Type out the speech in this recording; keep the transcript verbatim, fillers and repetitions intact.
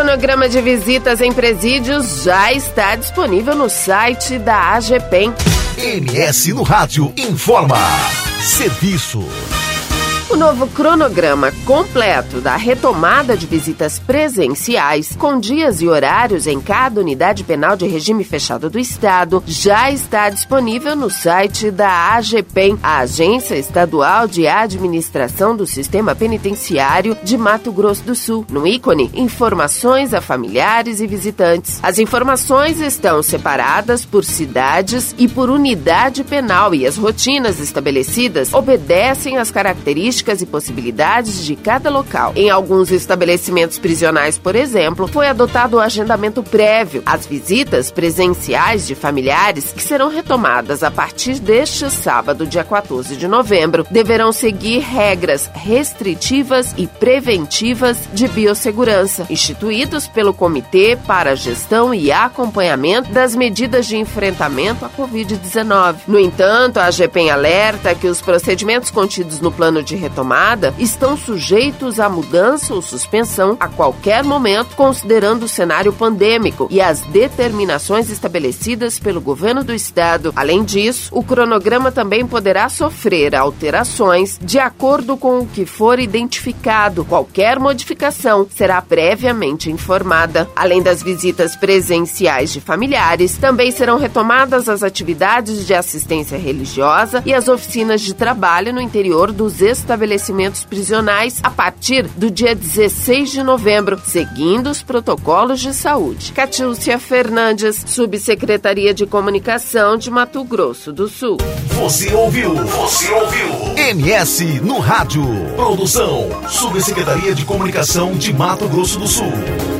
cronograma de visitas em presídios já está disponível no site da AGEPEN. M S no Rádio informa. Serviço. O novo cronograma completo da retomada de visitas presenciais, com dias e horários em cada unidade penal de regime fechado do Estado, já está disponível no site da AGEPEN, a Agência Estadual de Administração do Sistema Penitenciário de Mato Grosso do Sul. No ícone, informações a familiares e visitantes. As informações estão separadas por cidades e por unidade penal e as rotinas estabelecidas obedecem às características e possibilidades de cada local. Em alguns estabelecimentos prisionais, por exemplo, foi adotado o agendamento prévio. As visitas presenciais de familiares, que serão retomadas a partir deste sábado, dia quatorze de novembro, deverão seguir regras restritivas e preventivas de biossegurança, instituídos pelo Comitê para a Gestão e Acompanhamento das Medidas de Enfrentamento à covid dezenove. No entanto, a AGEPEN alerta que os procedimentos contidos no plano de retomada estão sujeitos a mudança ou suspensão a qualquer momento, considerando o cenário pandêmico e as determinações estabelecidas pelo governo do estado. Além disso, o cronograma também poderá sofrer alterações de acordo com o que for identificado. Qualquer modificação será previamente informada. Além das visitas presenciais de familiares, também serão retomadas as atividades de assistência religiosa e as oficinas de trabalho no interior dos estabelecimentos estabelecimentos prisionais a partir do dia dezesseis de novembro, seguindo os protocolos de saúde. Catiúcia Fernandes, Subsecretaria de Comunicação de Mato Grosso do Sul. Você ouviu? Você ouviu? M S no Rádio. Produção, Subsecretaria de Comunicação de Mato Grosso do Sul.